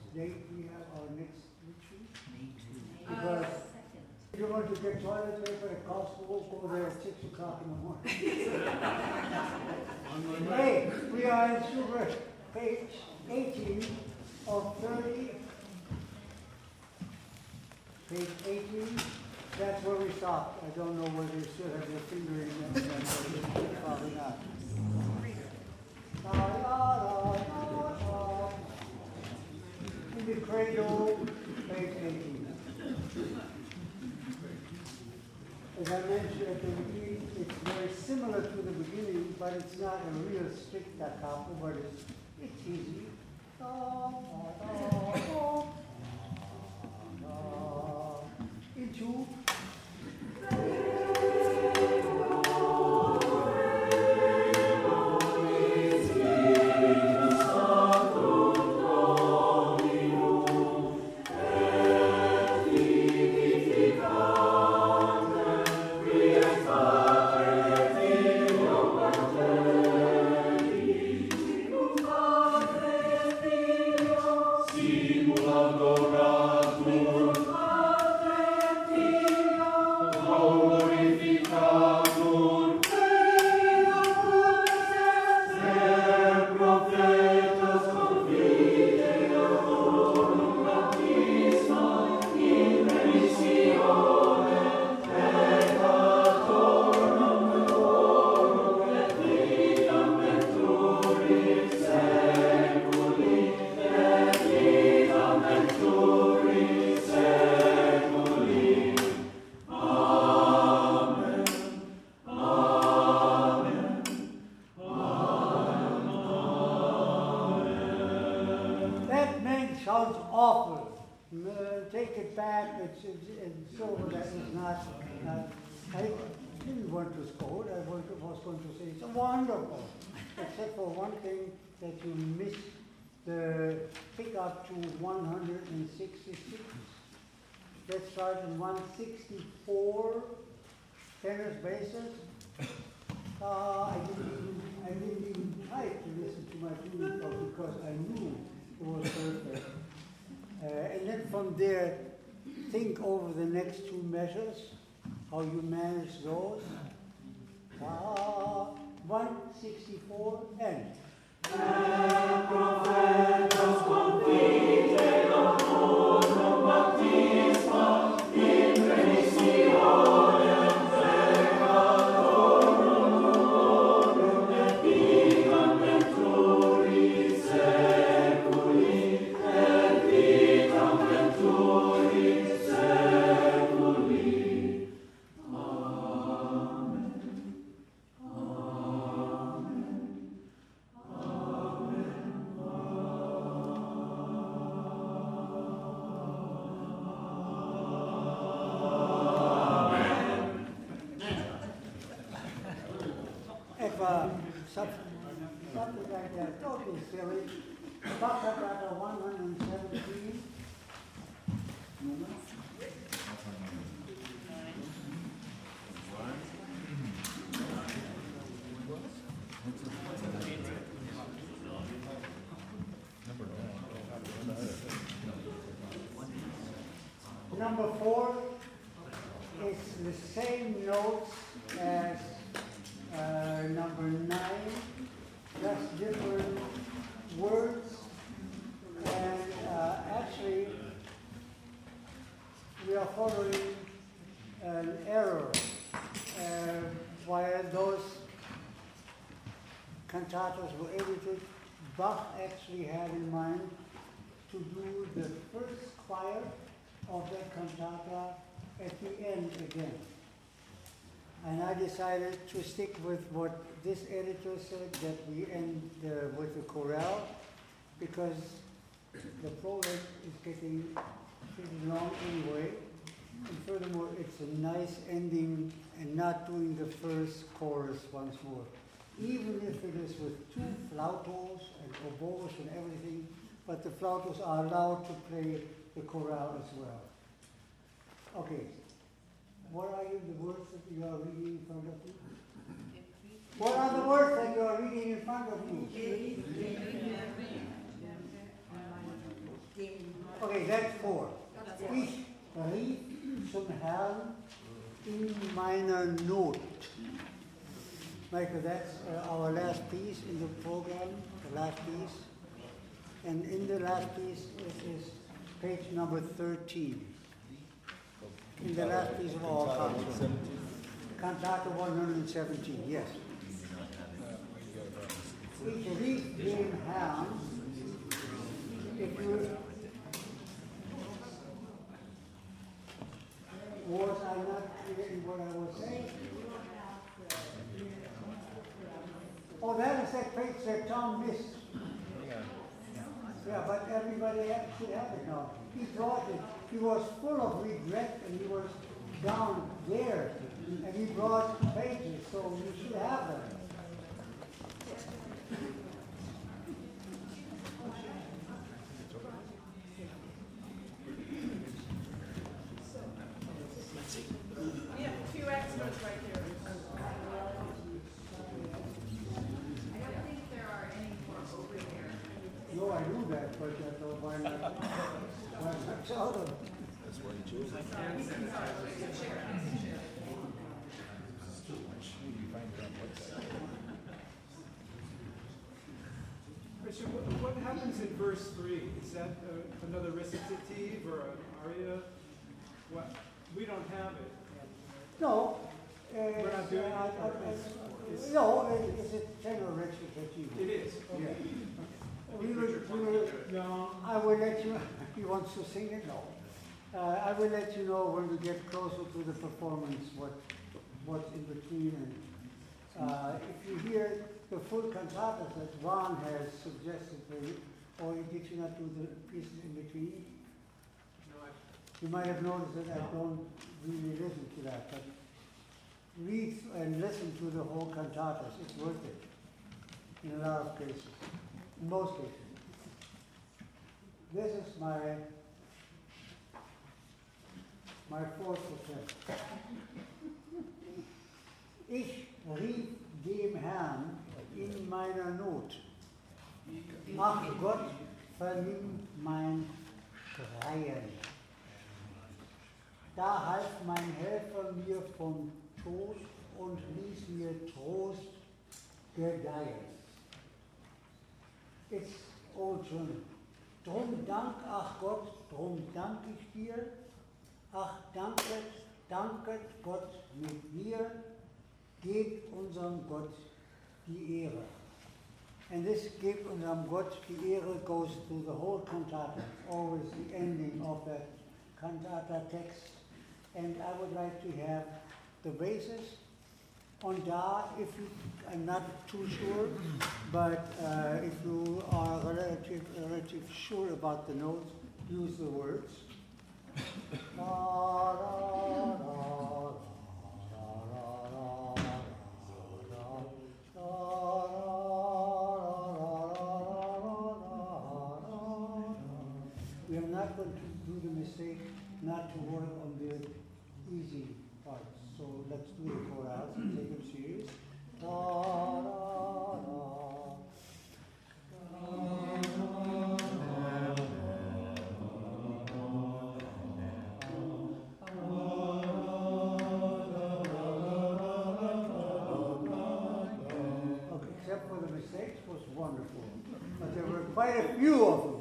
date we have our next retreat? Because if you want to get toilet paper at Costco, go there at 6 o'clock in the morning. Hey, we are in Schubert, page 18 of 30. Page 18, that's where we stopped. I don't know whether you still have your finger in that, probably not. In the cradle, page 18. As I mentioned at the beginning, it's very similar to the beginning, but it's not a real strict da capo, but it's easy. Into sounds awful. Take it back. It's over. That is not. I didn't want to scold. I was going to say it's wonderful, except for one thing that you missed the pick up to 166. Let's start in 164. Tenors basses. I didn't even try to listen to my tuning because I knew it was perfect. And then from there, think over the next two measures, how you manage those. 164 and. Something like that, don't be silly. Bachata 117. Number 4 is the same notes as number 9, just different words, and actually we are following an error. While those cantatas were edited, Bach actually had in mind to do the first choir of that cantata at the end again. And I decided to stick with what this editor said, that we end with the chorale, because the prologue is getting pretty long anyway. And furthermore, it's a nice ending and not doing the first chorus once more. Even if it is with 2 flautos and oboes and everything, but the flautos are allowed to play the chorale as well. Okay. What are the words that you are reading in front of you? What are the words that you are reading in front of you? Okay, that's 4. Ich rief zum Herrn in meiner Not. Michael, that's our last piece in the program, the last piece. And in the last piece is page number 13. In the last piece of our concert. Cantate 117, yes. Ich rief dem Herrn, if you, was I not clear in what I was saying? Oh, that is that page that Tom missed. Yeah, but everybody should have it now. He thought it. He was full of regret and he was down there. And he brought pages, so you should have them. We have 2 extras right here. I don't think there are any more over here. No, I knew that, but I thought, why not? Why not tell them? That's why you chose it. Richard, what happens in verse 3? Is that another recitative or an aria? What? We don't have it. No. We're not doing it? No, it's a tenor recitative. It is? Yeah. Okay. No. I will let you, he wants to sing it? No. I will let you know when we get closer to the performance what's in between. And if you hear the full cantatas that Juan has suggested, or did you not do the pieces in between? No, You might have noticed that I don't really listen to that, but read and listen to the whole cantatas. It's worth it in a lot of cases, in most cases. This is my 4th attempt. Ich rief dem Herrn in meiner Not. Ach Gott, vernimm mein Schreien. Da half mein Helfer mir vom Tod und ließ mir Trost gedeihen. It's old German. Drum dank, ach Gott, drum dank ich dir. Ach, danket Gott mit mir. Gebt unserem Gott die Ehre. And this gebt unserem Gott die Ehre goes through the whole cantata, always the ending of that cantata text. And I would like to have the basis on Da, if you, I'm not too sure, but if you are relative sure about the notes, use the words. We are not going to do the mistake not to work on the easy parts. So let's do the chorales and take them serious. Okay, except for the mistakes, was wonderful. But there were quite a few of them.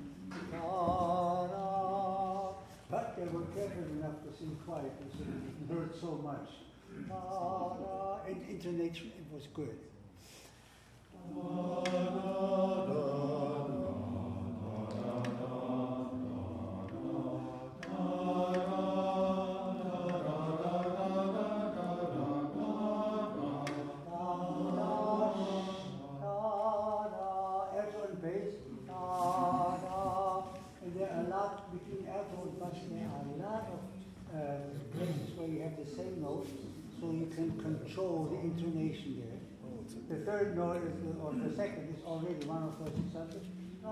But they were careful enough to sing quietly, so you heard so much. And intonation, it was good. Alto and bass. And there are a lot between alto and bass. There are a lot of places where you have the same notes, so you can control the intonation there. The third note is, or the second is already one of those examples.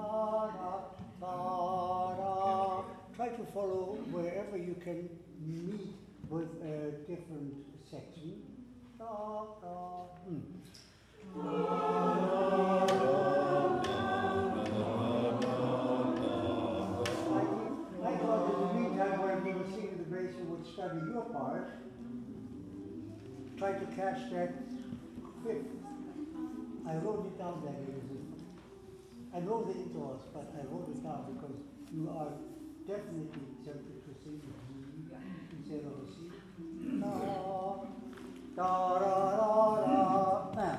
Try to follow wherever you can meet with a different section. I try to catch that fifth. I wrote it down that it is. I know the intervals, but I wrote it down because you are definitely tempted to sing the G instead of a C. Da, da, da, da, da.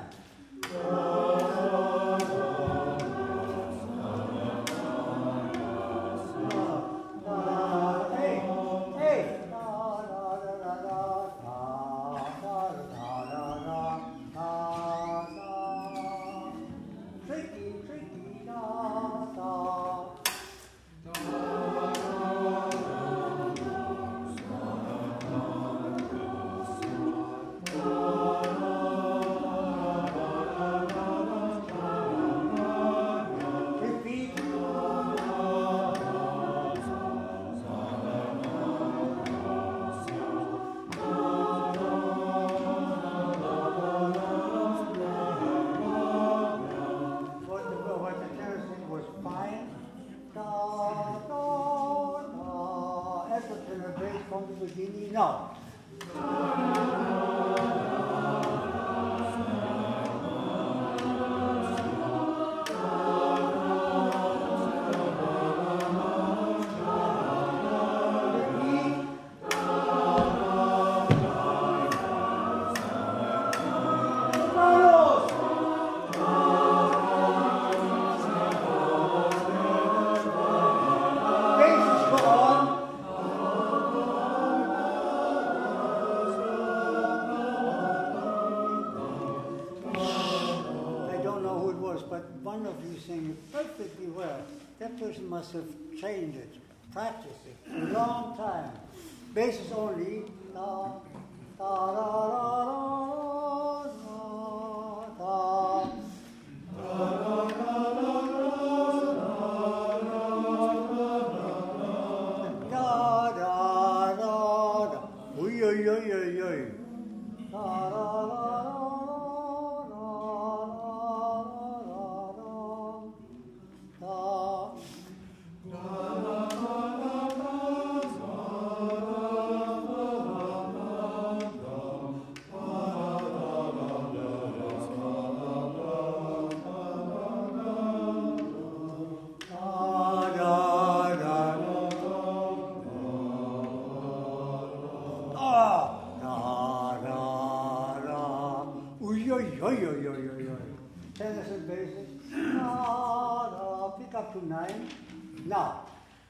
No. Must have trained it, practiced it for a long time. Basis only. Da, da, da, da, da, da, da, da. Oi, oi, oi, oi, oi. Da, da, Tennyson basis. Pick up to 9. Now.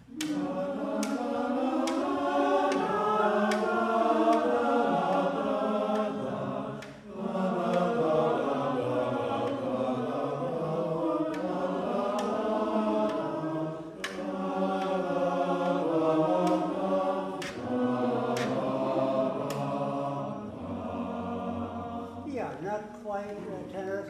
Yeah, not quite tenor.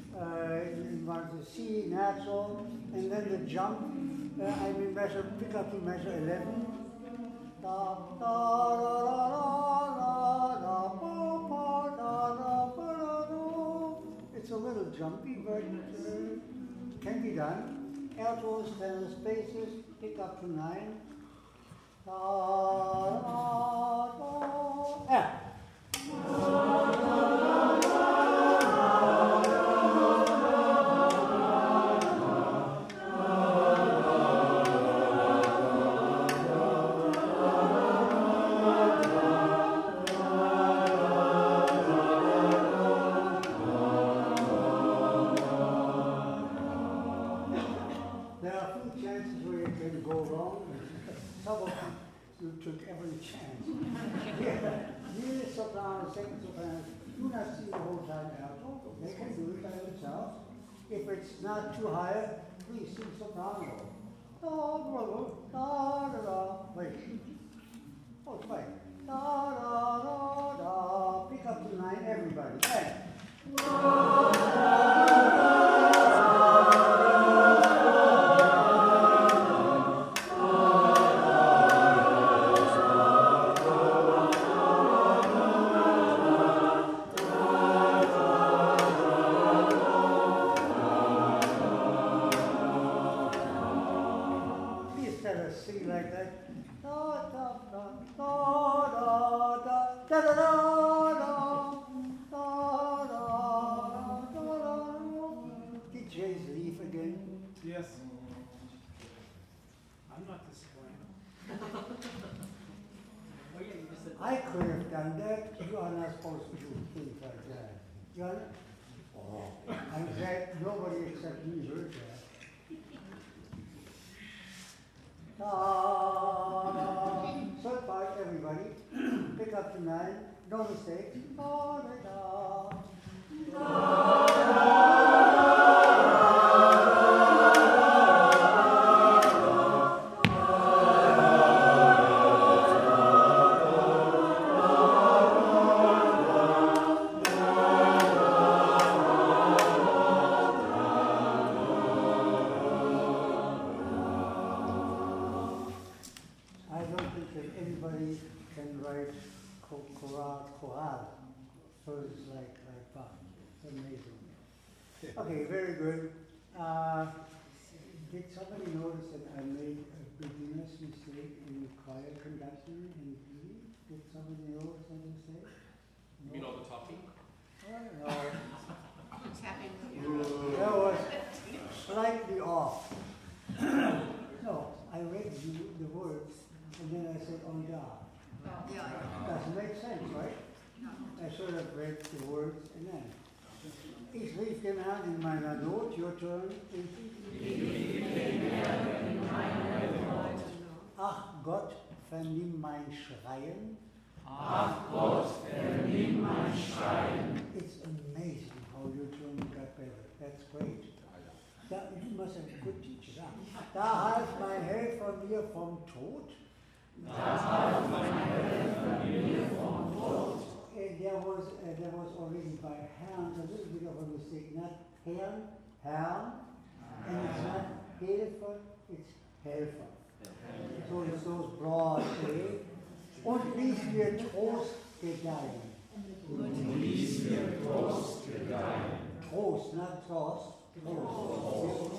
C natural, and then the jump. I will measure, pick up to measure 11. Da, da, da, da, da, da, da, da, da. It's a little jumpy, but can be done. Altos, tenor spaces, pick up to 9. Da, da, da. You took every chance. Neither soprano, second soprano, do not sing the whole time alto. They can do it by themselves. If it's not too high, please sing soprano. Da, da, da, da, da. Wait. Oh, it's fine. Da, da, da, da. Pick up to 9, everybody. Hey. Sing like that. Da da da da da da da da da. I'm not disappointed. I could have done that. You are not supposed to do things like that. You are not? Oh, I'm glad nobody except me heard that. Third part, everybody. Pick up the 9. No mistakes. I don't think that anybody can write chorale, so it's like Bach. It's amazing. Okay, very good. Did somebody notice that I made a beginner's mistake in choir conducting in B? Did somebody notice that mistake? You mean all the talking? No. Who's happy with you? That was slightly off. No, I read you the words and then I said, oh yeah. Oh, yeah. Doesn't make sense, right? No. I sort of read the words and then. Ich rief den Herrn in meiner Not, your turn. Ach Gott, vernimm mein Schreien. Ach Gott, vernimm mein Schreien. It's amazing how your German got better. That's great. You must have a good teacher. Da half mein Helfer mir vom Tod. Das half mein Helfer mir vom Tod. There was already by Herrn a little bit of a mistake. Not Herrn, Herrn, and it's not Helfer, it's Helfer. So it's those broad A. Und ließ mir Trost gedeihen. Und ließ mir Trost gedeihen. Trost, not Trost. Trost.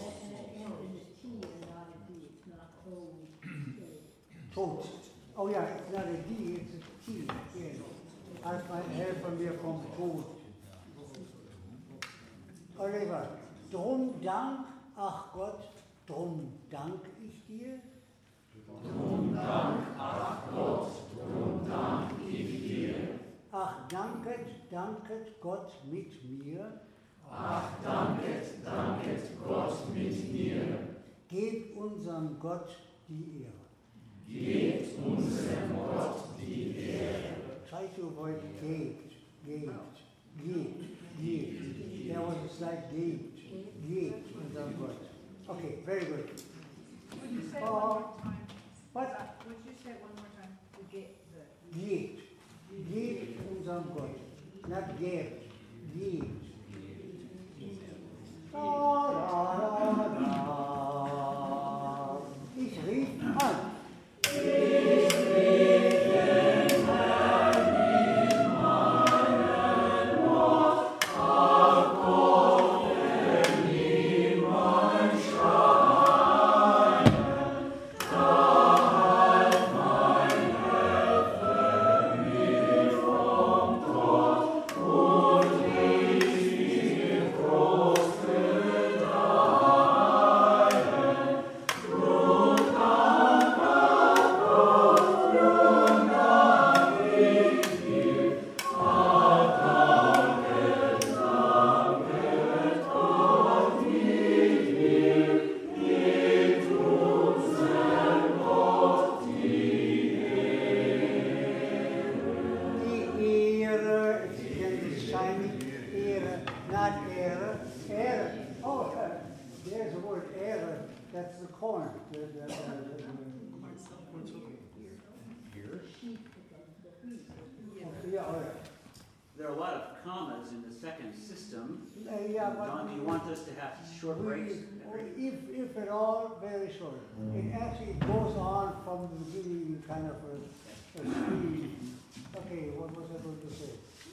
Trost. Oh yeah, it's not a D, it's a T. Yes. Als mein Helfer mir vom Tod. Oliver, drum dank, ach Gott, drum dank ich dir. Drum dank, ach Gott, drum dank ich dir. Ach danket Gott mit mir. Ach danket Gott mit mir. Gebt unserem Gott die Ehre. Gebt unserem Gott die Ehre. Try to avoid gebt. There was a slight gebt unserem Gott. Okay, very good. Would you say it one more time? What? Would you say it one more time? To get the. Gebt unserem Gott. Not gebt. Gebt. Da, da, da, da. Ich rief an. That's the corn. There are a lot of commas in the second system. Yeah, Don, do you want us to have short breaks? If at all, very short. It actually goes on from the beginning, kind of a speed. Okay, what was I going to say?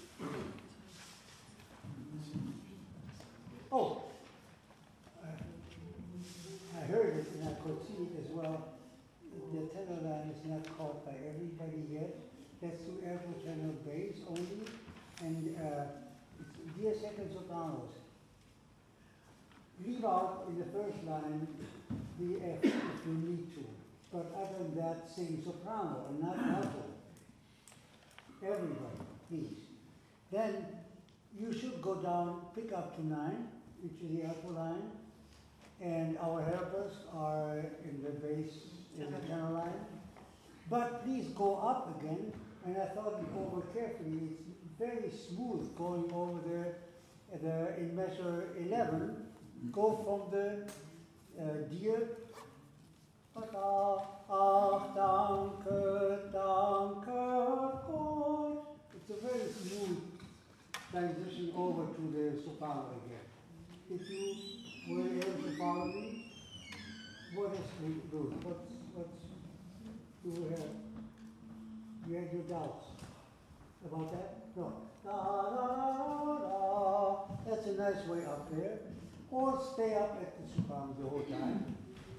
Oh, I heard it and I could see it as well. The tenor line is not caught by everybody yet. That's to alto tenor bass only, and it's dear second sopranos. leave out in the first line the F if you need to. But other than that, sing soprano and not alto. Everybody, please. Then you should go down, pick up to 9, which is the alto line, and our helpers are in the bass, in the tenor line. But please go up again, and I thought you go over carefully. It's very smooth going over there in measure 11. Go from the dear. Ach, danke, danke, Gott. It's a very smooth transition over to the soprano again. If you were able to follow me, what else we do? What do we have? You had your doubts about that? No. Da, da, da, da. That's a nice way up there. Or stay up at the soprano the whole time.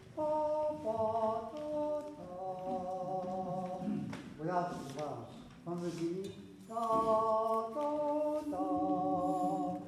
Without the sopranos. From the beginning. Da, da, da.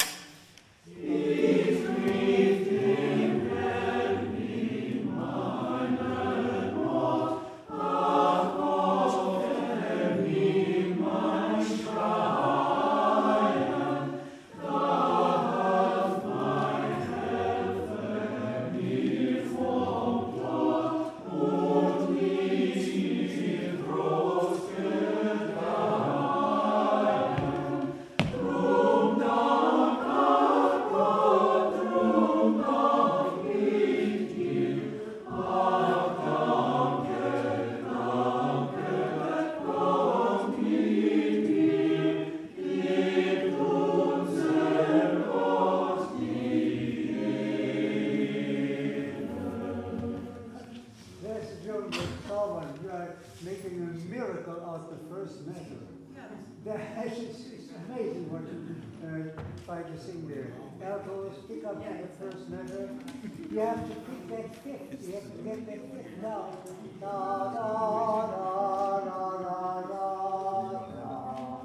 It's amazing what you try to sing there. Altos, pick up the first measure. You have to pick that fifth. You have to get that fifth down. Da, da, da, da, da, da, da.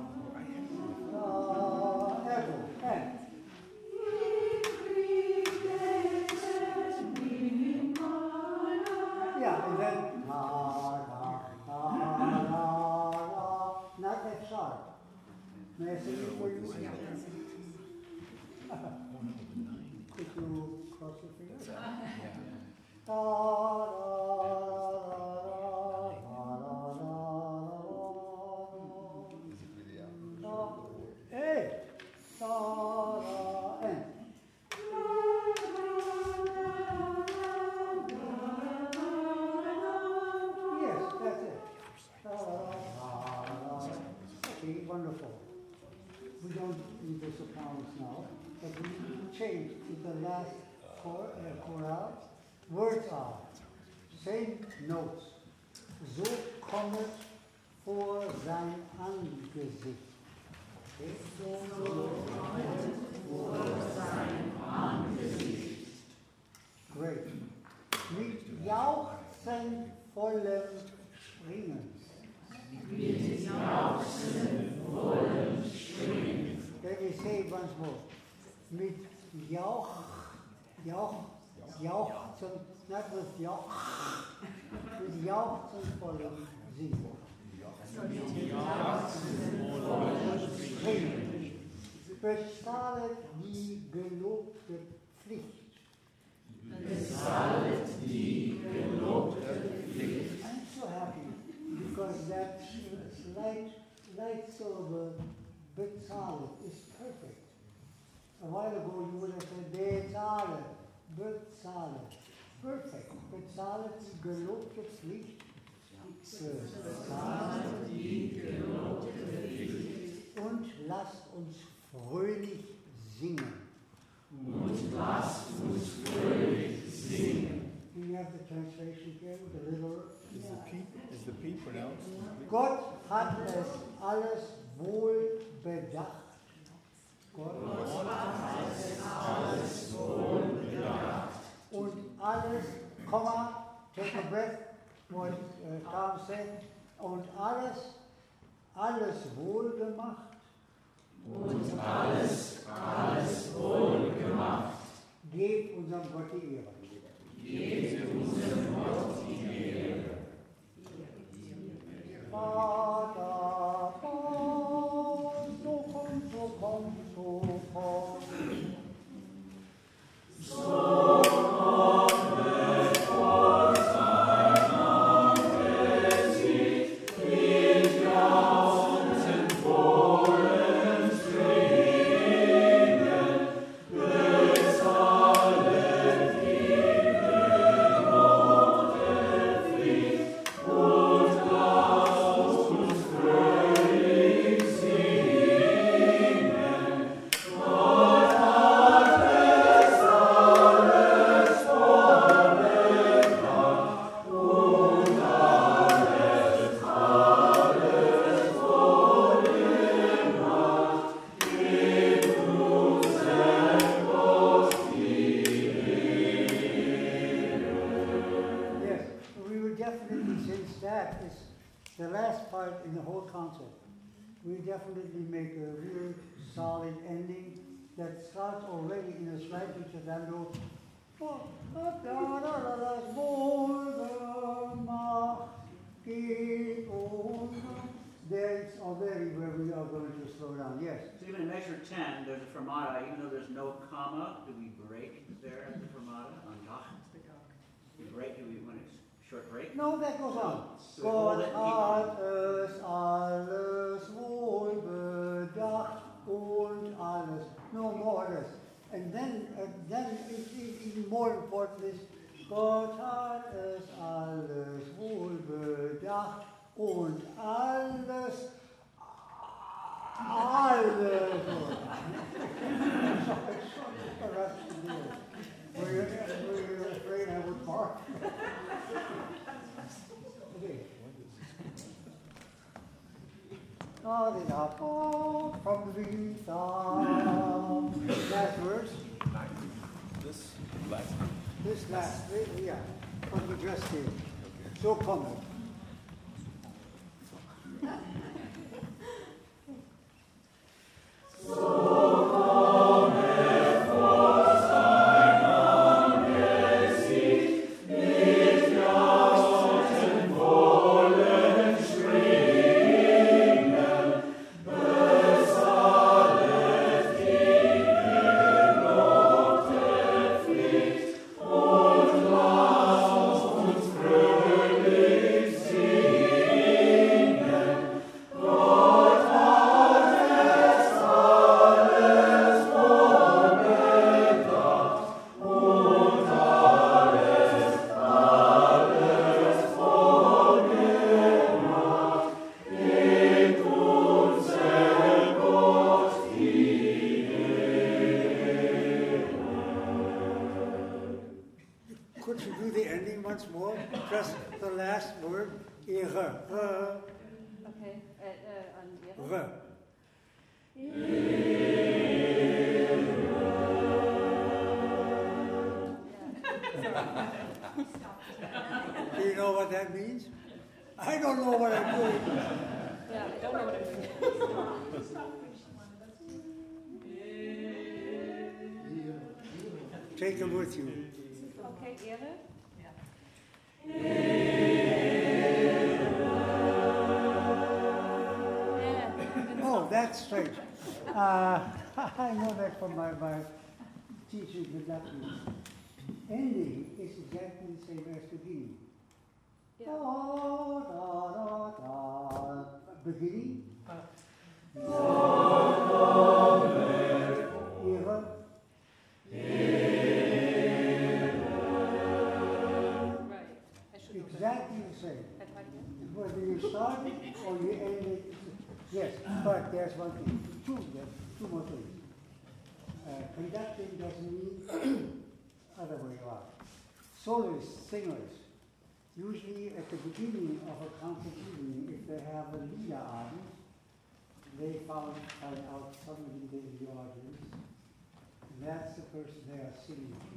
Echo, and. Yeah, and then da, da, da, da, da. Not that sharp. May I sing it for you? Yeah. Could you cross your fingers? Da, da, da, da, da, hey! Da, da, and. Yes, that's it. Da, da, da. Okay, wonderful. We don't need the sopranos now, but we need to change to the last chorale. Words are same notes. So kommet vor sein Angesicht. Okay? So kommet vor sein Angesicht. Great. Mit Jauchzen vollem Springen. Mit Jauchzen vollem Springen. Let me say it once more. Mit Jauchzen, not with Jauch, mit Jauchzen vollem Singen. Mit Jauchzen vollem Springen. Bezahlet die gelobte Pflicht. Bezahlet die gelobte Pflicht. I'm so happy because that light syllable bezahlet is perfect. A while ago you would have said bezahlet, bezahlet. Perfect. Bezahlet die gelobte Pflicht. Bezahlet die gelobte Pflicht. Und lasst uns fröhlich singen. Und lasst uns fröhlich singen. Do you have the translation here? The little. Is the P pronounced? Gott hat es alles wohl bedacht. Gott hat es alles wohl bedacht. Und alles, Komma, take a breath, what Tom said, und alles wohl gemacht. Und alles wohl gemacht. Gebt unserem Gott die Ehre. Vater, komm, so komm, so komm, so komm. The last part in the whole concert, we definitely make a real solid ending that starts already in a slight crescendo. There it's already where we are going to slow down. Yes. So even in measure 10, there's a fermata, even though there's no comma, do we break there at the fermata on Dach? We break, do we want a short break? No, that goes on. So we hold it Gott hat es alles wohl bedacht und alles. No more or less. And then even more important is, Gott hat es alles wohl bedacht und alles. Were you afraid I would bark? Okay. From the thumb. Last verse. This last, yeah, what we just did. So common. Could you do the ending once more? Just the last word. Ehre. Okay, on the other. Do you know what that means? I don't know what I'm doing. Yeah, I don't know what I'm doing. Take them with you. Okay, Ehre. Oh, that's strange. I know that from my teaching with Latin. Ending is exactly the same as beginning. Yeah. Da, da, da, da. Beginning. Ehre. Right. I should know Exactly the same. that. Whether you start it or you end it, yes. But there's one thing. Two more things. Conducting doesn't mean other way around. Soloists, singers, usually at the beginning of a concert evening, if they have a leader audience, they find out somebody in the audience, and that's the person they are singing to.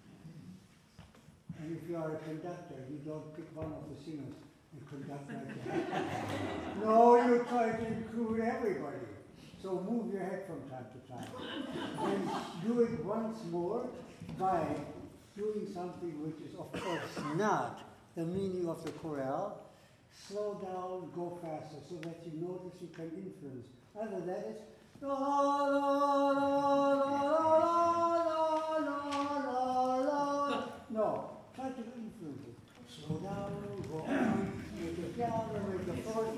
And if you are a conductor, you don't pick one of the singers and conduct like that. No, you try to include everybody. So move your head from time to time. And do it once more by doing something which is of course not the meaning of the chorale, slow down, go faster, so that you notice you can influence. Other than that, it's la la la la la la la. No, try to influence it. Slow down, go on, make it down, make it forward.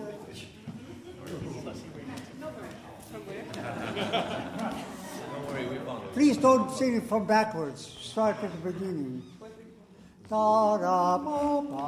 Don't worry, we found it. Please don't sing it from backwards. Start at the beginning. Da da ba ba.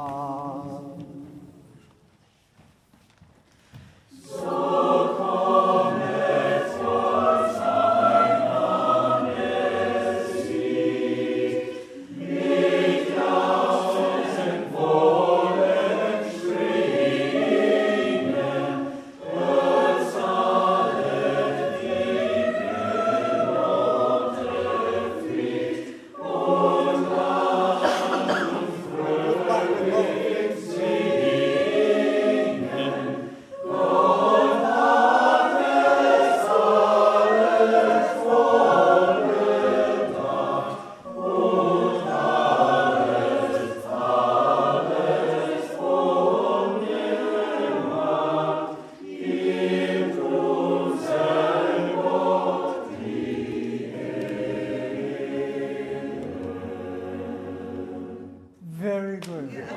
Very good. Now,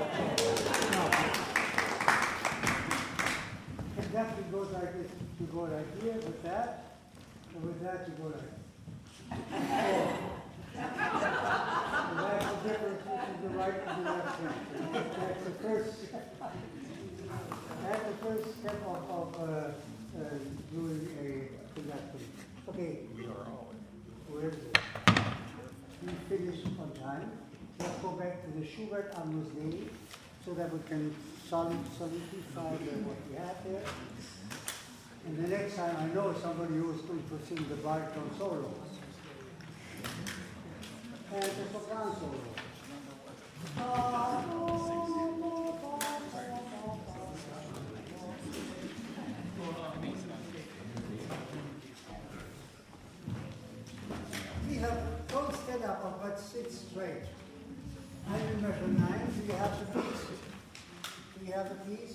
exactly goes like this. You go like here with that, and with that you go like this. And that's the difference between the right and the left hand. That's the first step of doing a conductor. Okay. Where is it? We finished on time. Let's go back to the Schubert Agnus Dei so that we can solidify what we have there. And the next time I know somebody who is going to sing the baritone solos and the soprano solo. Don't stand up, but sit straight. I remember 9. Do you have the piece? Do you have the piece?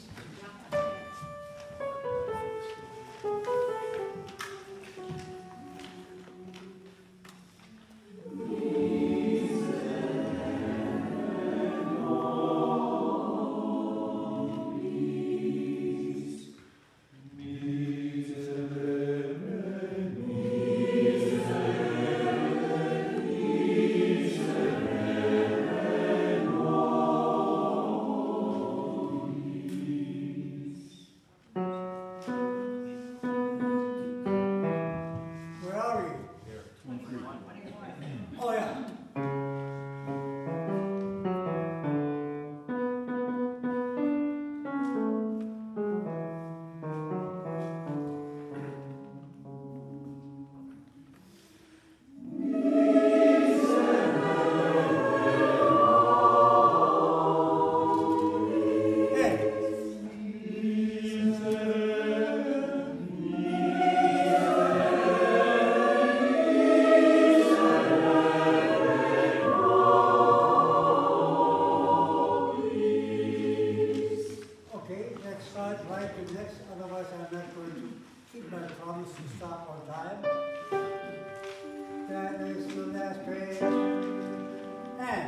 Oh, yeah. Otherwise, I'm not going to keep my promise to stop on time. That is the last page. And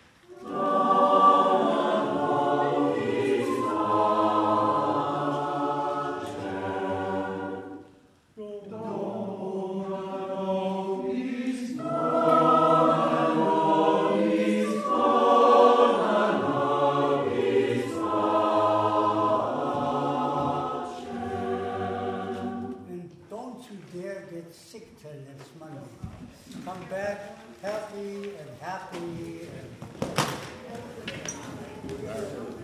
dare get sick till next Monday. Come back healthy and happy and